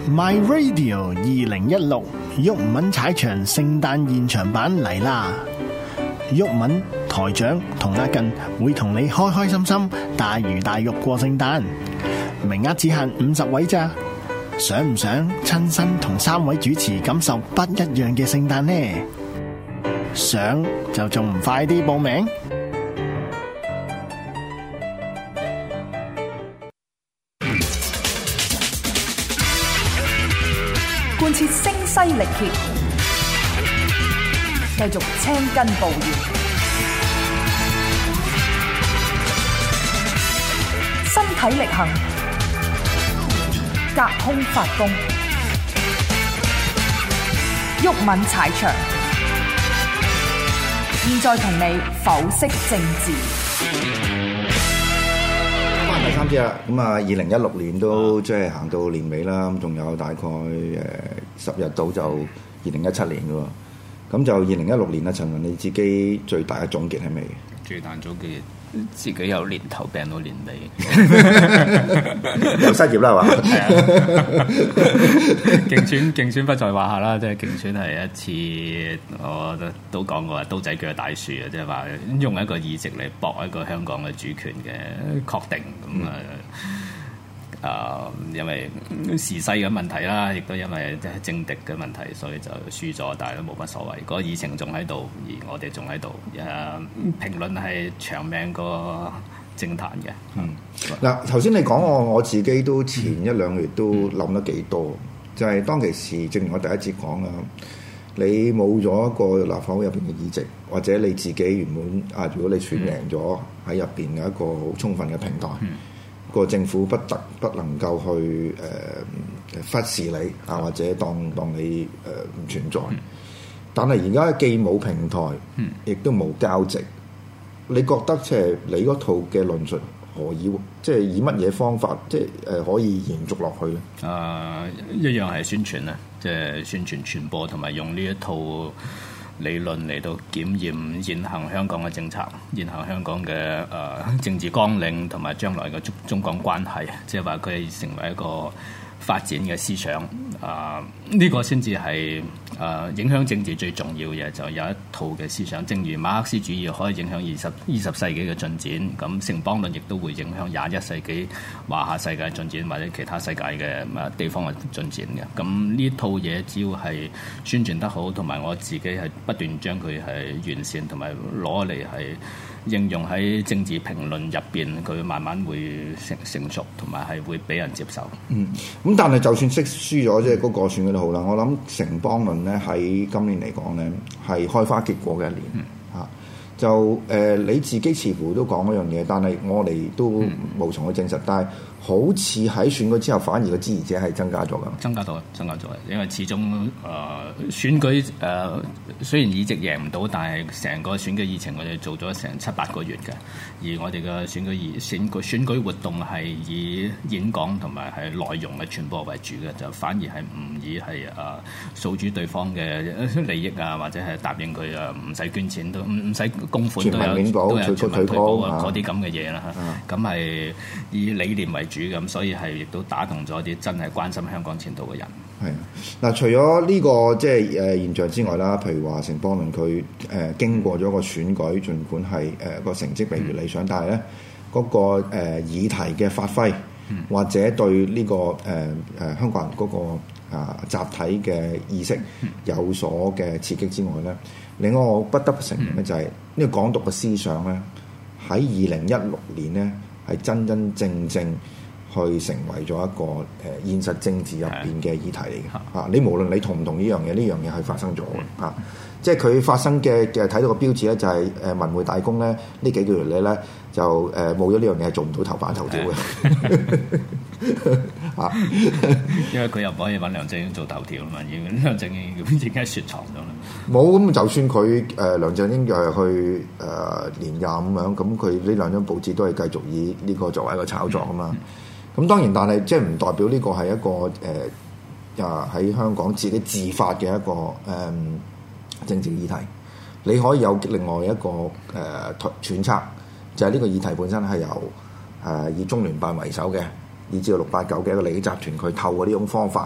My Radio 2016毓民踩場聖誕現場版嚟啦！毓民台長同阿近會同你開開心心大魚大肉過聖誕，名額只限50位咋？想唔想親身同3位主持感受不一樣嘅聖誕呢？想就仲唔快啲報名？ 貫徹聲嘶力竭，繼續青筋暴現，身體力行，隔空發功，毓民踩場，現在同你剖析政治。 第三節啦，咁啊，2016年都即係行到年尾啦，咁仲有大概10日到就2017年嘅喎，咁就2016年啊，陳文你自己最大嘅總結係咩？ 最大總結自己由年頭病到年尾， 又失業啦，係嘛？ 係啊，競選不在話下啦，即係競選係一次，我都講過刀仔鋸大樹啊，即係話用一個議席嚟搏一個香港嘅主權嘅確定咁因為時勢嘅問題啦，亦都因為即係政敵嘅問題，所以就輸咗，但係都冇乜所謂。個議程仲喺度，而我哋仲喺度。評論係長命過政壇嘅。 嗱，頭先你講我自己都前1-2個月都諗得幾多，就係當其時，正如我第一節講啦，你冇咗一個立法會入邊嘅議席，或者你自己原本如果你選贏咗喺入邊有一個好充分嘅平台。個政府不能夠去忽視你或者當你唔存在。但係而家既冇平台，亦都冇交集。你覺得即係你嗰套嘅論述何以即係以乜嘢方法即係可以延續落去咧？ 一樣係宣傳啦，即係宣傳傳播同埋用呢一套理論嚟到檢驗現行香港嘅政策、現行香港嘅政治綱領同埋將來嘅中港關係，即係話佢係成為一個發展嘅思想。呢個先至係影響政治最重要嘅，就有一套嘅思想。正如馬克思主義可以影響20世紀嘅進展，咁城邦論亦都會影響21世紀華夏世界嘅進展，或者其他世界嘅地方嘅進展嘅。咁呢套嘢只要係宣傳得好，同埋我自己係不斷將佢係完善，同埋攞嚟係應用喺政治評論入邊，佢慢慢會成熟，同埋係會俾人接受。 咁但係就算識輸咗，即係嗰個選舉都好啦。我諗城邦論咧喺今年嚟講咧係開花結果嘅一年就你自己似乎都講一樣嘢，但係我哋都無從去證實。但係好似喺選舉之後，反而個支持者係增加咗㗎。增加咗， 因為始終選舉雖然議席贏唔到，但係成個選舉議程我哋做咗成7-8個月嘅，而我哋嘅選舉活動係以演講同埋係內容嘅傳播為主嘅，就反而係唔以係訴諸對方嘅利益啊，或者係答應佢唔使捐錢都唔使供款都有全民退保啊嗰啲咁嘅嘢啦。咁係以理念為主，咁所以係亦都打動咗啲真係關心香港前途嘅人。 係嗱，除咗呢個即係現象之外啦，譬如話城邦論佢經過咗個選舉，儘管係個成績未如理想，但係咧嗰個議題嘅發揮，或者對呢個香港人嗰個集體嘅意識有所嘅刺激之外咧，另外我不得不承認咧就係呢個港獨嘅思想咧喺2016年咧係真真正正去成為咗一個現實政治入邊嘅議題嚟嘅。你無論你同唔同呢樣嘢，呢樣嘢係發生咗嘅。即係佢發生嘅睇到個標誌咧，就係文匯大公咧呢幾個月嚟咧就冇咗呢樣嘢係做唔到頭版頭條嘅。 因為佢又唔可以揾梁振英做頭條啊嘛，梁振英已經雪藏咗啦。 冇咁，就算佢梁振英去連任咁樣，咁佢呢兩張報紙都係繼續以呢個作為一個炒作啊嘛。咁當然，但係即係唔代表呢個係一個喺香港自己自發嘅一個政治議題。你可以有另外一個揣測，就係呢個議題本身係由以中聯辦為首嘅，以至到689嘅一個利益集團，佢透過呢種方法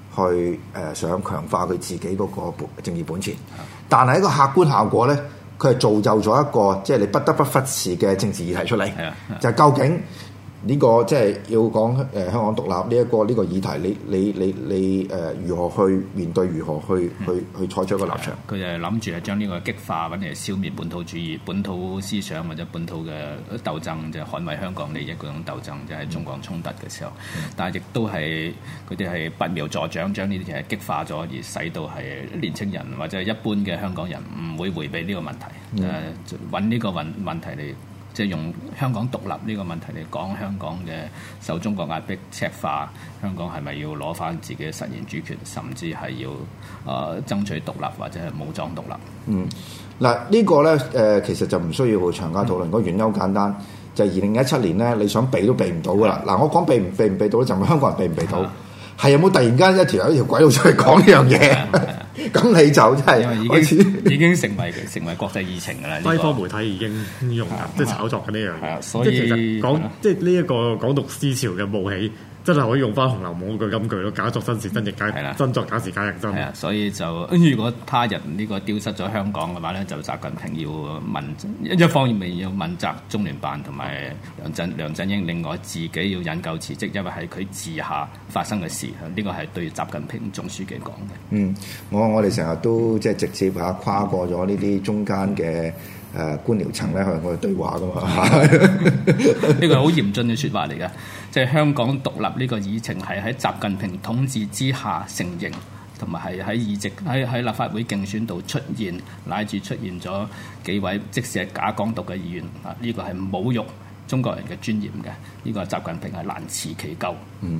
去想強化佢自己嗰個政治本錢，但係一個客觀效果咧，佢係造就咗一個即係你不得不忽視嘅政治議題出嚟，就係究竟呢個即係要講香港獨立呢個議題，你如何去面對，如何去採取一個立場？ 佢就係諗住係將呢個激化，或者係消滅本土主義、本土思想或者本土嘅鬥爭，就係捍衛香港利益嗰種鬥爭，就係中港衝突嘅時候。但係亦都係佢哋係拔苗助長，將呢啲嘢激化咗，而使到係年青人或者係一般嘅香港人唔會迴避呢個問題，揾呢個問題嚟。即係用香港獨立呢個問題嚟講香港嘅受中國壓迫赤化，香港係咪要攞翻自己嘅實現主權，甚至係要爭取獨立或者係武裝獨立？ 嗱呢個咧其實就唔需要長加討論，個原因好簡單，就係2017年咧，你想避都避唔到噶啦。嗱，我講避唔避到咧，就唔係香港人避唔避到，係有冇突然間有一條軌道出嚟講呢樣嘢？咁你就真係已經成為國際議程㗎啦。 西方媒體已經用即係炒作緊呢樣嘢。 所以其實講即係呢一個港獨思潮嘅冒起，真係可以用翻《紅樓夢》嗰句金句咯，假作真時真亦假，真作假時假亦真。 係啊，所以就如果他日呢個丟失咗香港嘅話咧，就習近平要一方面要問責中聯辦同埋梁振英，另外自己要引咎辭職，因為係佢治下發生嘅事，呢個係對習近平總書記講嘅。 我哋成日都即係直接跨過咗呢啲中間嘅官僚層咧，去我哋對話噶嘛。 呢個係好嚴峻嘅説話嚟嘅，即係香港獨立呢個議程係喺習近平統治之下成形，同埋係喺議席喺立法會競選度出現，乃至出現咗幾位即使係假港獨嘅議員啊！呢個係侮辱中國人嘅尊嚴嘅，呢個習近平係難辭其咎。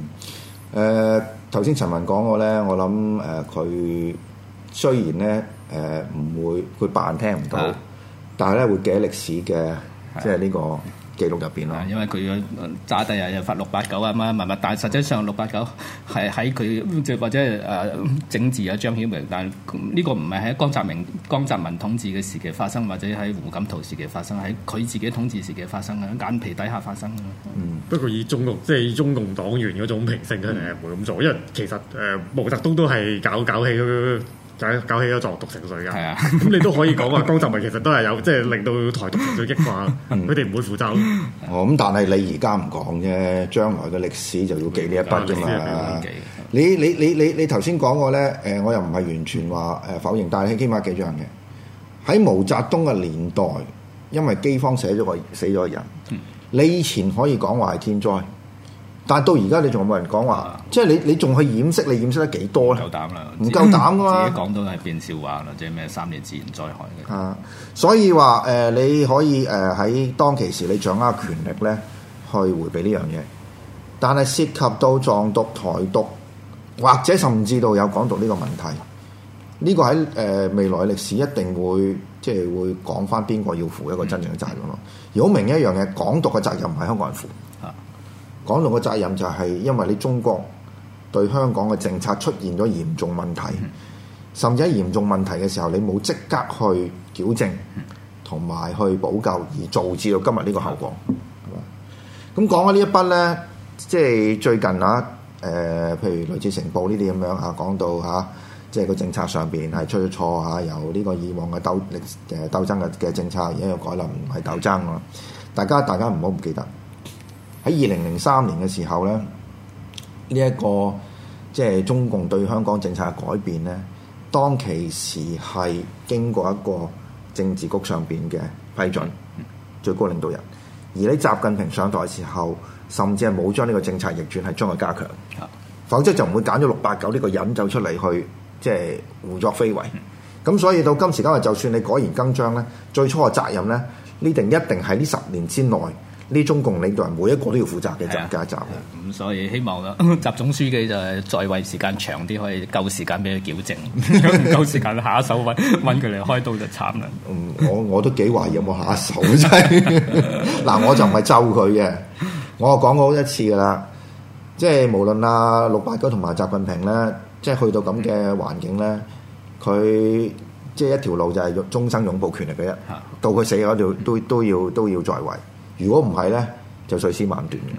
頭先陳文講過咧，我諗佢雖然咧唔會佢扮聽唔到，但係咧會記喺歷史嘅即係呢個記錄入邊咯。 因為佢嘅炸低又罰689啊乜，但係實際上689係喺佢即或者整治啊張曉明，但係呢個唔係喺江澤民統治嘅時期發生，或者喺胡錦濤時期發生，喺佢自己統治時期發生嘅眼皮底下發生嘅。 不過以中共黨員嗰種脾性，佢哋係唔會咁做，因為其實毛澤東都係搞起咗藏獨情緒㗎。係啊，咁你都可以講話江澤民其實都係有即係令到台獨情緒激化，佢哋唔會負責。 咁但係你而家唔講啫，將來嘅歷史就要記呢一筆㗎嘛。你頭先講過咧，我又唔係完全話否認，但係起碼幾樣嘅。喺毛澤東嘅年代，因為饑荒死咗人，你以前可以講話係天災。但係到而家你仲有冇人講話？即係你仲去掩飾，你掩飾得幾多咧？ 夠膽啦， 唔夠膽㗎嘛！ 自己講到係變笑話啦，即係咩3年自然災害嘅。 所以話你可以喺當其時你掌握權力咧，去迴避呢樣嘢。但係涉及到藏獨、台獨，或者甚至到有港獨呢個問題，呢個喺未來歷史一定會即係會講翻邊個要負一個真正嘅責任咯。而好明顯一樣嘢，港獨嘅責任唔係香港人負。港獨嘅責任就係因為你中國對香港嘅政策出現咗嚴重問題，甚至喺嚴重問題嘅時候，你冇即刻去矯正同埋去補救，而導致到今日呢個後果。咁講緊呢一筆咧，即係最近譬如類似成報呢啲咁樣講到即係個政策上邊係出咗錯由呢個以往嘅鬥爭嘅政策而家又改啦，唔係鬥爭啊！大家唔好唔記得。喺2003年嘅時候咧，呢一個即係中共對香港政策嘅改變咧，當其時係經過一個政治局上邊嘅批准，最高領導人。而你習近平上台嘅時候，甚至係冇將呢個政策逆轉，係將佢加強，否則就唔會揀咗689呢個人走出嚟去即係胡作非為。咁所以到今時今日，就算你改弦更張咧，最初嘅責任咧，呢定一定係呢10年之內。呢中共領導人每一個都要負責嘅，就一集。 咁所以希望習總書記就係在位時間長啲，可以夠時間俾佢矯正。唔夠時間，下一手揾佢嚟開刀就慘啦。 我都幾懷疑有冇下一手真係。嗱，我就唔係咒佢嘅，我講過好一次噶啦。即係無論689同埋習近平咧，即係去到咁嘅環境咧，佢即係一條路就係終生擁抱權力嘅啫。到佢死嗰條都要在位。如果唔係咧，就碎屍萬段嘅。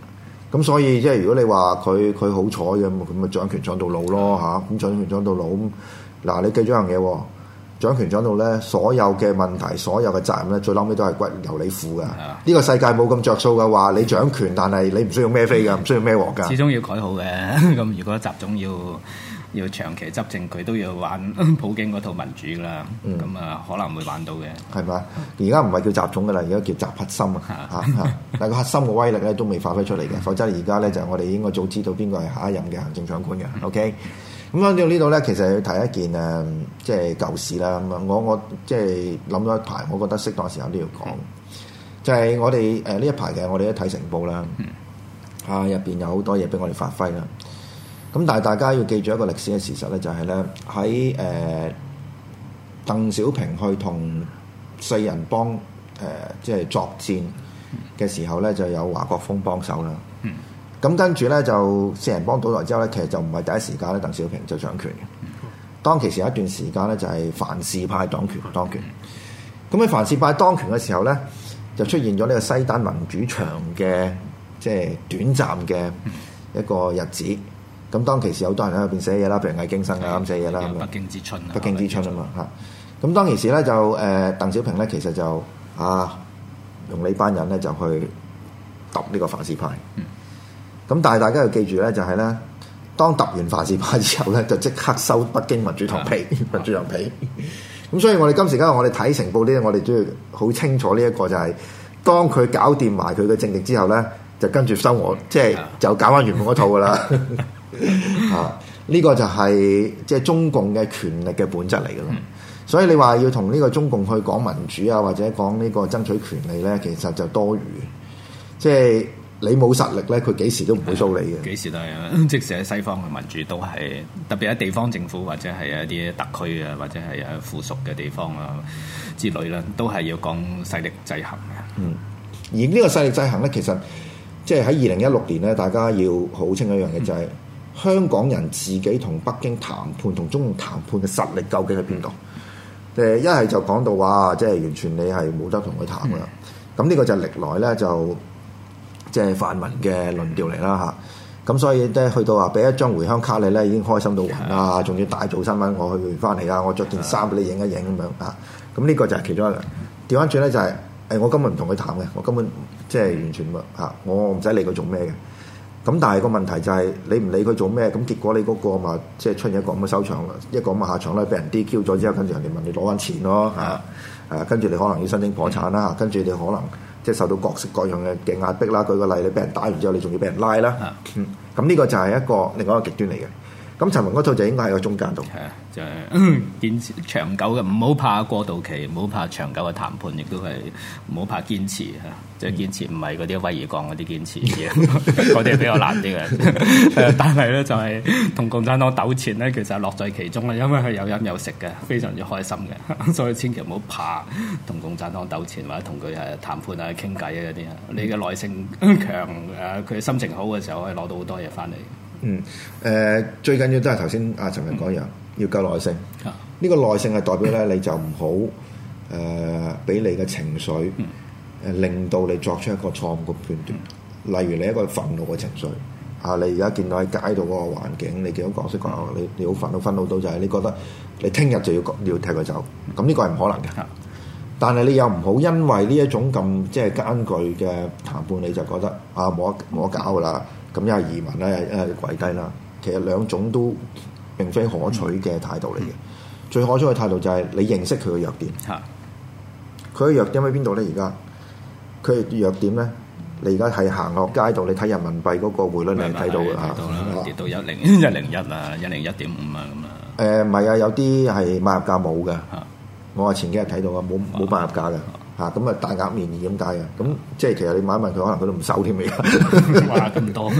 咁所以即係如果你話佢好彩嘅，咁咪掌權掌到老咯嚇。咁掌權掌到老，嗱你記住一樣嘢喎，掌權掌到咧，所有嘅問題、所有嘅責任咧，最嬲尾都係歸由你負㗎。呢個世界冇咁着數嘅話，你掌權，但係你唔需要孭飛㗎，唔需要孭鑊㗎。 始終要改好嘅。咁如果習總要長期執政，佢都要玩普京嗰套民主啦。咁可能會玩到嘅。 係咪？而家唔係叫習總㗎啦，而家叫習核心啊！但係個核心嘅威力咧都未發揮出嚟嘅，否則而家咧就我哋應該早知道邊個係下一任嘅行政長官嘅。OK。咁講到呢度咧，其實要提一件即係舊事啦。咁我即係諗咗一排，我覺得適當時候都要講，就係我哋呢一排嘅我哋一睇成報啦，入邊有好多嘢俾我哋發揮啦。咁但係大家要記住一個歷史嘅事實咧，就係咧喺鄧小平去同四人幫即係作戰嘅時候咧，就有華國鋒幫手啦。咁跟住咧就四人幫倒台之後咧，其實就唔係第一時間咧，鄧小平就掌權嘅。當其時有一段時間咧，就係范氏派當權。咁喺范氏派當權嘅時候咧，就出現咗呢個西單民主牆嘅即係短暫嘅一個日子。咁當其時有好多人喺入邊寫嘢啦，譬如魏京生啊咁寫嘢啦。 北京之春啊， 北京之春啊嘛嚇。咁當其時咧就鄧小平咧其實就用呢班人咧就去揼呢個范氏派。咁但係大家要記住咧，就係咧，當揼完范氏派之後咧，就即刻收北京民主糖皮，民主糖皮。咁所以我哋今時今日我哋睇成報呢，我哋都要好清楚呢一個就係，當佢搞掂埋佢嘅政績之後咧，就跟住收我，即係就搞翻原本嗰套噶啦。呢個就係即係中共嘅權力嘅本質嚟噶咯。所以你話要同呢個中共去講民主啊，或者講呢個爭取權利咧，其實就多餘。即係。你冇實力咧，佢幾時都唔會騷你嘅。 幾時都係啊！即使喺西方嘅民主都係，特別喺地方政府或者係一啲特區啊，或者係附屬嘅地方啊之類啦，都係要講勢力制衡嘅。 而呢個勢力制衡咧，其實即係喺2016年咧，大家要好清楚一樣嘢，就係香港人自己同北京談判、同中共談判嘅實力究竟喺邊度？一係就講到話，即係完全你係冇得同佢談噶啦。咁呢個就歷來咧就。即係泛民嘅論調嚟啦嚇，咁所以咧去到話俾一張回鄉卡你咧，已經開心到暈啦，仲要大做新聞，我去翻嚟啊，我着件衫俾你影一影咁樣啊，咁呢個就係其中一個。調翻轉咧就係我根本唔同佢談嘅，我根本即係完全我唔使理佢做咩嘅。咁但係個問題就係你唔理佢做咩，咁結果你嗰個嘛即係出現一個咁嘅收場，一個咁嘅下場咧，俾人 DQ 咗之後，跟住人哋問你攞翻錢咯跟住你可能要申請破產啦，跟住你可能。即係受到各式各樣嘅壓迫啦，舉個例，你俾人打完之後，你仲要俾人拉啦。咁呢個就係一個另外一個極端嚟嘅。咁陳雲嗰套就應該喺個中間度。係啊，就係堅持長久嘅，唔好怕過渡期，唔好怕長久嘅談判，亦都係唔好怕堅持嚇。即係堅持唔係嗰啲威爾鋼嗰啲堅持嘅，嗰啲係比較難啲嘅。但係咧就係同共產黨糾纏咧，其實樂在其中啦，因為佢有飲有食嘅，非常之開心嘅。所以千祈唔好怕同共產黨糾纏或者同佢係談判啊、傾偈啊嗰啲啊。你嘅耐性強佢心情好嘅時候，可以攞到好多嘢翻嚟。 最緊要都係頭先阿陳文講樣，要夠耐性。呢個耐性係代表咧，你就唔好俾你嘅情緒令到你作出一個錯誤嘅判斷。例如你一個憤怒嘅情緒你而家見到喺街度嗰個環境，你見到各式各樣，你好憤怒到就係你覺得你聽日就要踢佢走，咁呢個係唔可能嘅。但係你又唔好因為呢一種咁即係艱巨嘅談判，你就覺得冇得搞㗎啦。咁一係移民啦，一係跪低啦。其實兩種都並非可取嘅態度嚟嘅。最可取嘅態度就係你認識佢嘅弱點。佢嘅弱點喺邊度咧？而家佢嘅弱點咧，你而家係行落街度，你睇人民幣嗰個匯率，你係睇到嘅跌到101啊，101.5啊咁啊。 唔係啊，有啲係買入價冇嘅。我話前幾日睇到啊，冇買入價嘅。咁大額面議咁解嘅，咁即係其實你問一問佢，可能佢都唔收添嘅。 哇，咁多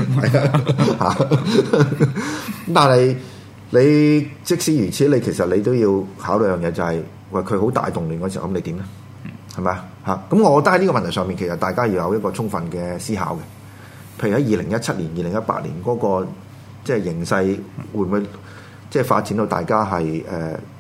但係你即使如此，你其實你都要考慮一樣嘢，就係喂佢好大動亂嗰時候，咁你點咧？係咪啊？咁我覺得喺呢個問題上面，其實大家要有一個充分嘅思考嘅。譬如喺2017年、2018年嗰個即係形勢，會唔會即係發展到大家係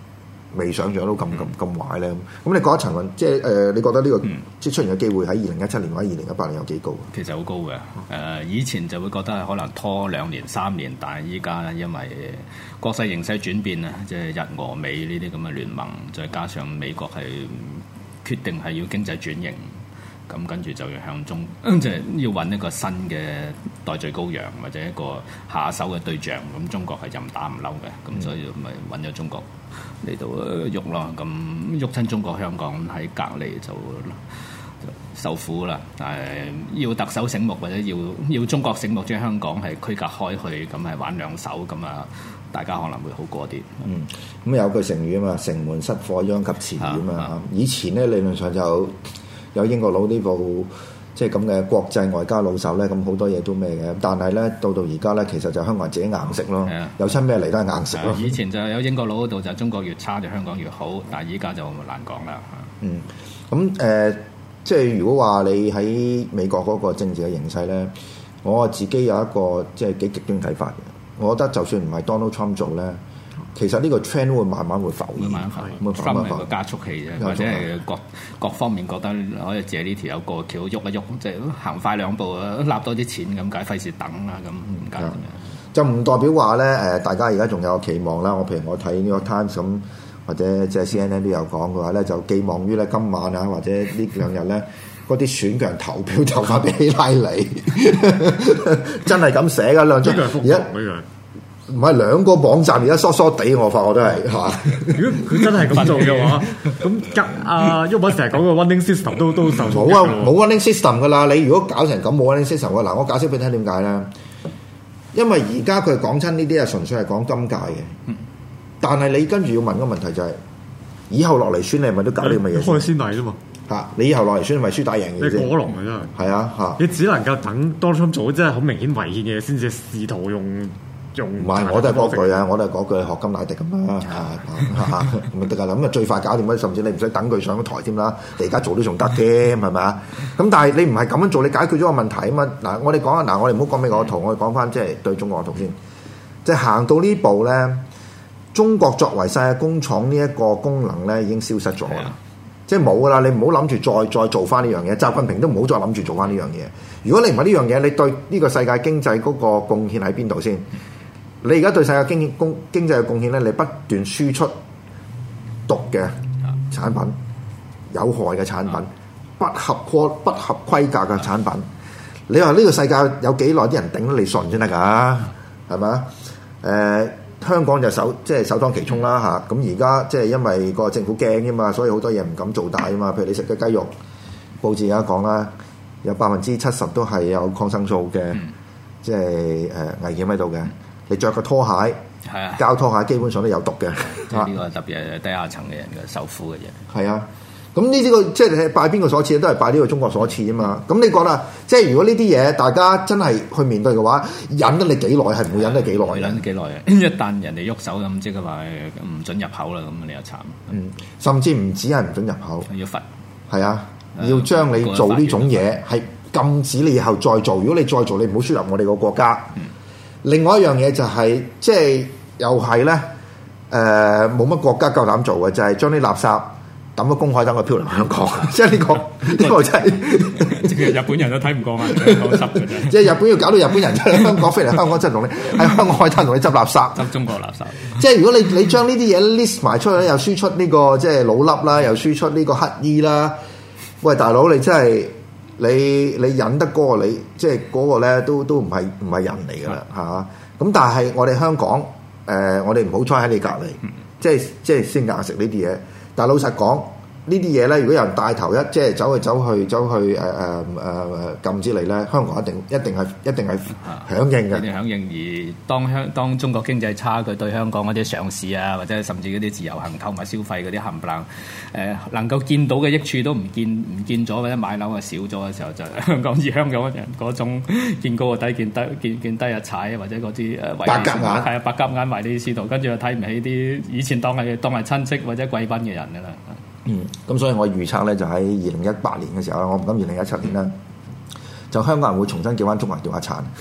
未想象到咁壞咧？咁你覺得陳雲即係你覺得呢個即係出現嘅機會喺2017年或者2018年有幾高？ 其實好高嘅。以前就會覺得可能拖2年3年，但係依家因為國際形勢轉變啊，即係日俄美呢啲咁嘅聯盟，再加上美國係決定係要經濟轉型。咁跟住就要向中，即係要揾一個新嘅代罪羔羊，或者一個下手嘅對象。咁中國係任打唔嬲嘅，咁所以咪揾咗中國嚟到喐咯。咁喐親中國香港喺隔離就受苦啦。但係要特首醒目，或者要中國醒目，將香港係區隔開去，咁係玩兩手，咁啊大家可能會好過啲。 咁有句成語啊嘛，城門失火殃及池魚啊嘛。以前咧理論上就有英國佬呢部即係咁嘅國際外交老手咧，咁好多嘢都咩嘅，但係咧到而家咧，其實就香港人自己硬食咯，有親咩嚟都係硬食咯。 以前就有英國佬嗰度就中國越差就香港越好，但係依家就難講啦。 咁即係如果話你喺美國嗰個政治嘅形勢咧，我自己有一個即係幾極端睇法嘅。我覺得就算唔係 Donald Trump 做咧，其實呢個 trend 會慢慢會浮現， 慢慢浮。Trump 係個加速器啫，或者係各方面覺得可以借呢條友過橋喐一喐，即係行快兩步啊，揦多啲錢咁解，費事等啦咁唔解嘅。 就唔代表話咧大家而家仲有期望啦。譬如我睇 New York Times 咁，或者即係 CNN 都有講嘅話咧，就寄望於咧今晚啊，或者呢兩日咧，嗰啲選舉人投票就發俾希拉里，真係咁寫㗎兩張。而家唔係兩個網站而家疏疏地，我發覺都係嚇。 如果佢真係咁做嘅話，咁因為成日講個 running system 都受阻。 冇 running system 㗎啦。你如果搞成咁冇 running system 嘅，嗱我解釋俾你聽點解咧？因為而家佢講親呢啲係純粹係講今屆嘅，但係你跟住要問個問題就係，以後落嚟選你係咪都搞啲咁嘅嘢？ 開先例啫嘛。 你以後落嚟選咪輸打贏嘅啫。 你果龍啊真係。係啊你只能夠等 Donald Trump 做真係好明顯違憲嘅嘢，先至試圖用。 唔係，我都係嗰句啊！我都係嗰句學金乃迪咁啦，咁得㗎啦。咁啊最快搞掂啦，甚至你唔使等佢上台添啦。你而家做都仲得添，係咪啊？咁但係你唔係咁樣做，你解決咗個問題啊嘛。嗱，我哋講下，我哋唔好講美國個圖，我哋講翻即係對中國個圖先。即係行到呢步咧，中國作為世界工廠呢一個功能咧已經消失咗啦，即係冇㗎啦。你唔好諗住再做翻呢樣嘢，習近平都唔好再諗住做翻呢樣嘢。如果你唔係呢樣嘢，你對呢個世界經濟嗰個貢獻喺邊度先？你而家對世界經濟嘅貢獻咧，你不斷輸出毒嘅產品、有害嘅產品、不合規格嘅產品，你話呢個世界有幾耐啲人頂得你順先得㗎？係咪啊？香港就首當其衝啦嚇。咁而家即係因為個政府驚㗎嘛，所以好多嘢唔敢做大㗎嘛。譬如你食嘅雞肉，報紙而家講啦，有70%都係有抗生素嘅，即係危險喺度嘅。你着個拖鞋，膠拖鞋基本上都有毒嘅。 呢個特別係低下層嘅人嘅受苦嘅嘢。 係啊，咁呢啲個即係拜邊個所賜，都係拜呢個中國所賜啊嘛。咁你覺得，即係如果呢啲嘢大家真係去面對嘅話，忍得你幾耐係唔會忍得幾耐？ 忍得幾耐啊？一旦人哋喐手咁，即係話唔準入口啦，咁你又慘。 甚至唔止係唔準入口， 要罰。係啊，要將你做呢種嘢係禁止你以後再做。如果你再做，你唔好輸入我哋個國家。另外一樣嘢就係，即係又係咧，冇乜國家夠膽做嘅，就係將啲垃圾抌咗公海等佢漂流香港。即係呢個真係， 其實日本人都睇唔過啊！講濕嘅啫。 即係日本要搞到日本人出嚟香港飛嚟香港，真係同你喺香港海灘同你執垃圾， 執中國垃圾。 即係如果你將呢啲嘢 list 埋出去，又輸出呢個即係老笠啦，又輸出呢個乞衣啦。喂，大佬你真係〜你忍得嗰個你即係嗰個咧都唔係人嚟㗎啦嚇。咁但係我哋香港我哋唔好彩喺你隔離，即係先硬食呢啲嘢。但係老實講，呢啲嘢咧，如果有人帶頭即係走去禁止你咧，香港一定係響應嘅。 一定響應。而當中國經濟差，佢對香港嗰啲上市啊，或者甚至嗰啲自由行購物消費嗰啲冚唪唥能夠見到嘅益處都唔見咗，或者買樓啊少咗嘅時候，就香港人嗰種見高個底見低啊踩，或者嗰啲白鴿眼係啊白鴿眼埋啲司徒，跟住又睇唔起啲以前當係親戚或者貴賓嘅人㗎啦。 咁所以我預測咧就喺2018年嘅時候，我唔敢2017年啦，就香港人會重新叫翻中環叫阿燦。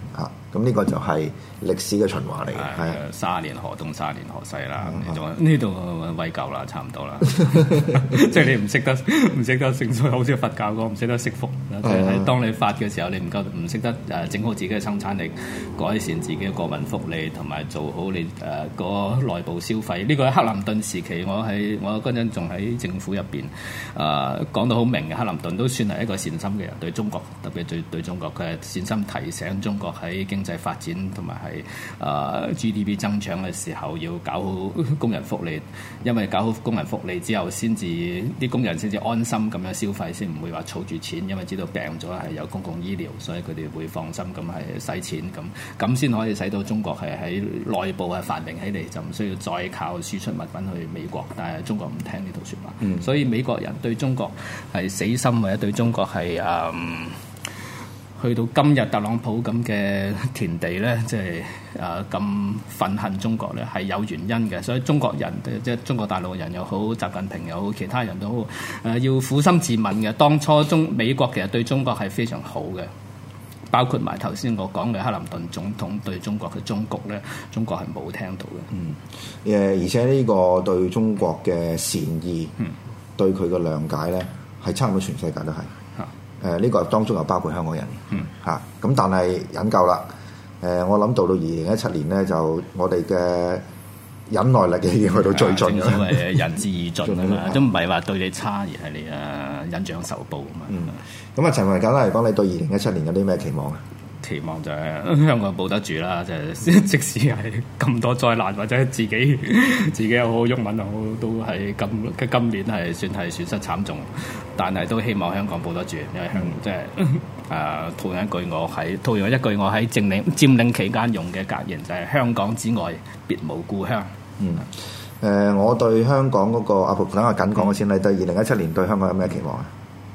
嚇。咁呢個就係歷史嘅循環嚟嘅，係 30年河東30年河西啦，呢度喂夠啦，差唔多啦。即係你唔識得聖所，好似佛教講唔識得惜福。當你發嘅時候，你唔識得整好自己嘅生產力，改善自己嘅國民福利，同埋做好你個內部消費。呢個喺克林頓時期，我嗰陣仲喺政府入邊講到好明嘅。克林頓都算係一個善心嘅人，對中國特別對中國，佢係善心提醒中國喺經濟發展同埋係GDP 增長嘅時候要搞好工人福利，因為搞好工人福利之後，先至啲工人先至安心咁樣消費，先唔會話儲住錢，因為知道病咗係有公共醫療，所以佢哋會放心咁係使錢，咁先可以使到中國係喺內部係繁榮起嚟，就唔需要再靠輸出物品去美國。但係中國唔聽呢套説話，所以美國人對中國係死心，或者對中國係去到今日特朗普咁嘅田地咧，即係咁憤恨中國咧，係有原因嘅。所以中國人即係中國大陸人又好，習近平又好，其他人都好，要苦心自問嘅。當初美國其實對中國係非常好嘅，包括埋頭先我講嘅克林頓總統對中國嘅忠告咧，中國係冇聽到嘅。 而且呢個對中國嘅善意，對佢嘅諒解咧，係差唔多全世界都係。呢個當中又包括香港人，咁但係忍夠啦。我諗到2017年咧，就我哋嘅忍耐力已經去到最盡啦。 因為仁至義盡啊嘛，都唔係話對你差，而係你忍將仇報啊嘛。 咁啊，陳維簡單嚟講，你對2017年有啲咩期望啊？ 期望就係香港保得住啦，就係即使係咁多災難，或者自己又好，毓民又好，都係今年係算係損失慘重，但係都希望香港保得住，因為即係套用一句我喺佔領期間用嘅格言，就係香港之外別無故鄉。 我對香港嗰個阿婆等我緊講嘅先，你對2017年對香港有咩期望啊？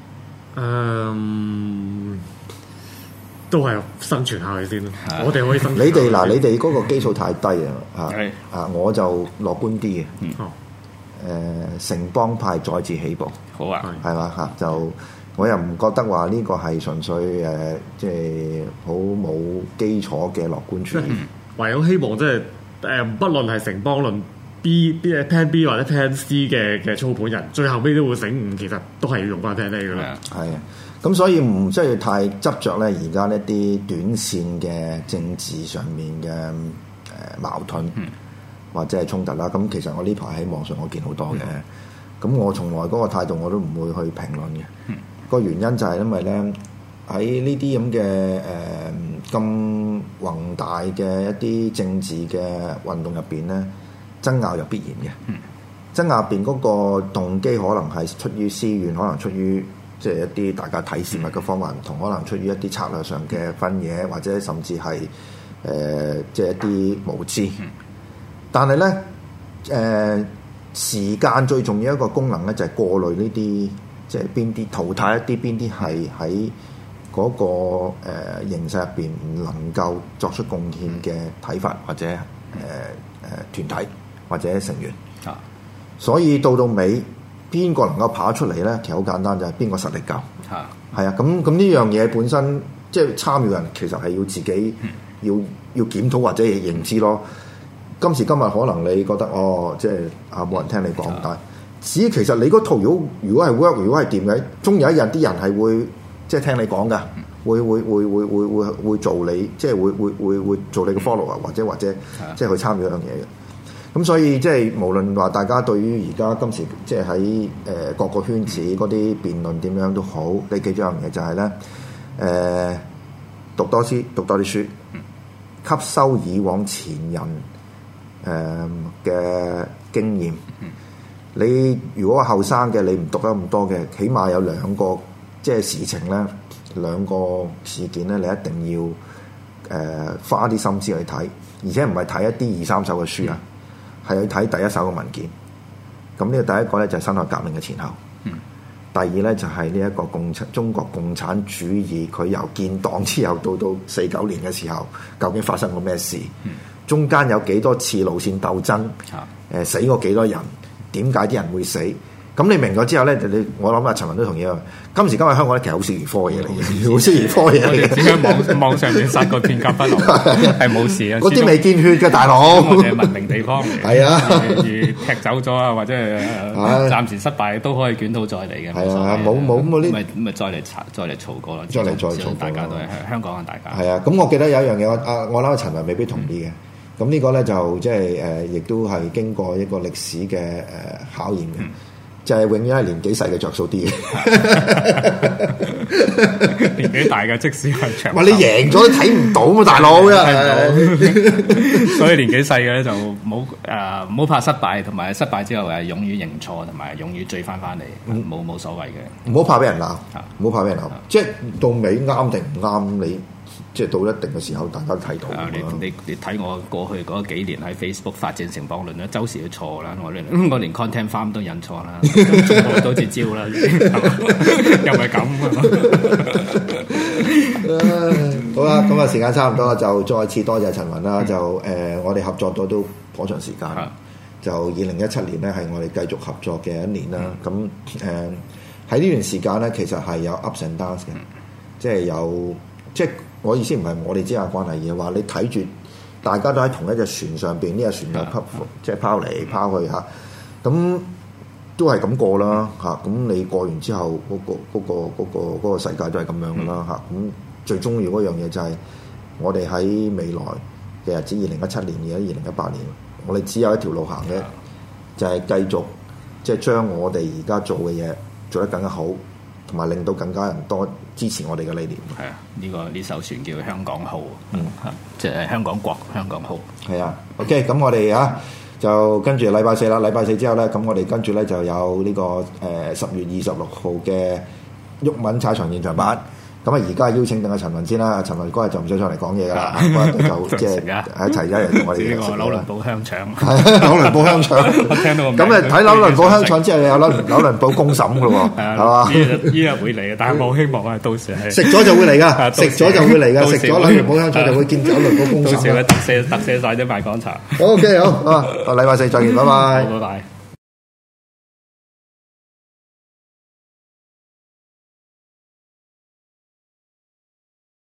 都係生存下去先咯。我哋可以生存。 你哋嗰個基數太低啊！我就樂觀啲嘅。城邦派再次起步。 好啊， 係嘛嚇？就我又唔覺得話呢個係純粹即係好冇基礎嘅樂觀主義。 唯有希望即係不論係城邦論 Plan B 或者 Plan C 嘅操盤人，最後尾都會醒悟，其實都係要用翻 Plan A 㗎啦。 係啊。咁所以唔需要太執着咧，而家呢啲短線嘅政治上面嘅矛盾或者係衝突啦。咁其實我呢排喺網上我見好多嘅，咁我從來嗰個態度我都唔會去評論嘅。個原因就係因為咧喺呢啲咁嘅咁宏大嘅一啲政治嘅運動入邊咧，爭拗又必然嘅。爭拗入邊嗰個動機可能係出於私怨，可能出於即係一啲大家睇事物嘅方法唔同，可能出於一啲策略上嘅分野，或者甚至係即係一啲無知。但係咧時間最重要一個功能咧，就係過濾呢啲即係邊啲淘汰一啲邊啲係喺嗰個形勢入邊唔能夠作出貢獻嘅睇法，或者團體或者成員。所以到尾，邊個能夠跑出嚟咧？其實好簡單，就係邊個實力夠。係啊，咁呢樣嘢本身即係參與人，其實係要自己要檢討或者認知咯。今時今日可能你覺得即係冇人聽你講，但係其實你嗰套如果係 work， 如果係掂嘅，終有一日啲人係會即係聽你講㗎，會做你，即係會做你嘅 follower 或者即係去參與一樣嘢嘅。咁所以即係無論話大家對於而家今時即係喺各個圈子嗰啲辯論點樣都好，你記住一樣嘢就係咧讀多啲書，吸收以往前人嘅經驗。你如果後生嘅，你唔讀得咁多嘅，起碼有兩個即係事情咧，兩個事件咧，你一定要花啲心思去睇，而且唔係睇一啲2、3手嘅書啊。係去睇第一手嘅文件，咁呢個第一個咧就係辛亥革命嘅前後，第二咧就係呢一個中國共產主義佢由建黨之後到49年嘅時候，究竟發生過咩事？中間有幾多次路線鬥爭？死過幾多人？點解啲人會死？ 咁你明咗之後咧，我諗阿陳文都同意啊。今時今日香港咧，其實好適宜科嘢嚟嘅，好適宜科嘢嚟嘅。 只喺網上面殺個片甲不留，係冇事啊。 嗰啲未見血嘅大佬， 我哋係文明地方嚟。 係啊， 而踢走咗啊，或者係暫時失敗都可以捲土再嚟嘅。 係啊，冇咁呢， 咪再嚟嘈過啦。 再嘈， 大家都係香港嘅大家。 係啊，咁我記得有一樣嘢，我諗陳文未必同意嘅。咁呢個咧就即係亦都係經過一個歷史嘅考驗嘅。就係永遠係年紀細嘅着數啲嘅， 年紀大嘅即使係長。 哇！你贏咗都睇唔到嘛，大佬啊！ 所以年紀細嘅咧就唔好怕失敗，同埋失敗之後勇於認錯，同埋勇於追翻嚟，冇所謂嘅。 唔好怕俾人鬧，唔好怕俾人鬧。即係到尾啱定唔啱你。即係到一定嘅時候，大家都睇到。你睇我過去嗰幾年喺 Facebook 發展城邦論咧，周時都錯啦。我連 content farm 都引錯啦，都接招啦，又唔係咁好啦，咁啊時間差唔多啦，就再次多謝陳文啦。就我哋合作咗都頗長時間。就2017年咧係我哋繼續合作嘅一年啦。咁喺呢段時間咧，其實係有 ups and downs 嘅，即係我意思唔係我哋之間嘅關係，而係話你睇住大家都喺同一隻船上邊，呢隻船又即係拋嚟拋去嚇，咁都係咁過啦嚇。咁你過完之後，嗰個世界都係咁樣噶啦嚇。咁最重要嗰樣嘢就係我哋喺未來嘅日子，2017年而家2018年，我哋只有一條路行嘅，就係繼續即係將我哋而家做嘅嘢做得更加好。同埋令到更加人多支持我哋嘅理念。 係啊，呢艘船叫香港號，即係香港國香港號。 係啊 ，OK， 咁我哋就跟住禮拜四啦，禮拜四之後咧，咁我哋跟住咧就有呢個10月26號嘅毓民踩場現場版。咁而家邀請定阿陳文先啦，陳文嗰日就唔使上嚟講嘢噶啦，嗰日就即係一齊嚟同我哋呢個紐倫堡香腸， 紐倫堡香腸，我聽到咁睇紐倫堡香腸之後，有紐倫堡公審噶喎，係嘛？ 依日會嚟嘅，但係我希望係到時係食咗就會嚟噶，食咗就會嚟噶，食咗紐倫堡香腸就會見紐倫堡公審。 到時會特赦晒啲賣港茶。 OK， 好，禮拜四再見，拜拜。 拜拜。